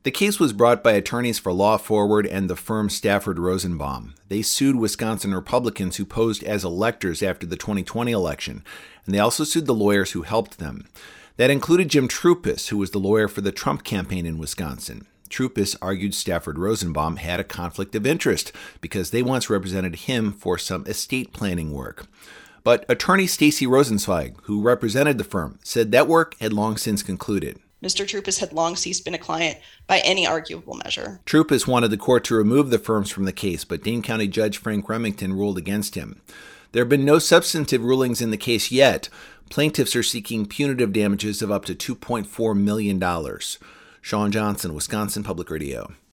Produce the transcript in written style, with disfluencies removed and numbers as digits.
The case was brought by attorneys for Law Forward and the firm Stafford Rosenbaum. They sued Wisconsin Republicans who posed as electors after the 2020 election, and they also sued the lawyers who helped them. That included Jim Troupis, who was the lawyer for the Trump campaign in Wisconsin. Troupis argued Stafford Rosenbaum had a conflict of interest because they once represented him for some estate planning work. But attorney Stacey Rosenzweig, who represented the firm, said that work had long since concluded. Mr. Troupis had long ceased been a client by any arguable measure. Troupis wanted the court to remove the firms from the case, but Dane County Judge Frank Remington ruled against him. There have been no substantive rulings in the case yet. Plaintiffs are seeking punitive damages of up to $2.4 million. Sean Johnson, Wisconsin Public Radio.